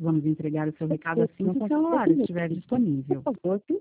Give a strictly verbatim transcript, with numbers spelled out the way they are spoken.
Vamos entregar o seu recado assim que o seu celular estiver disponível. Por favor,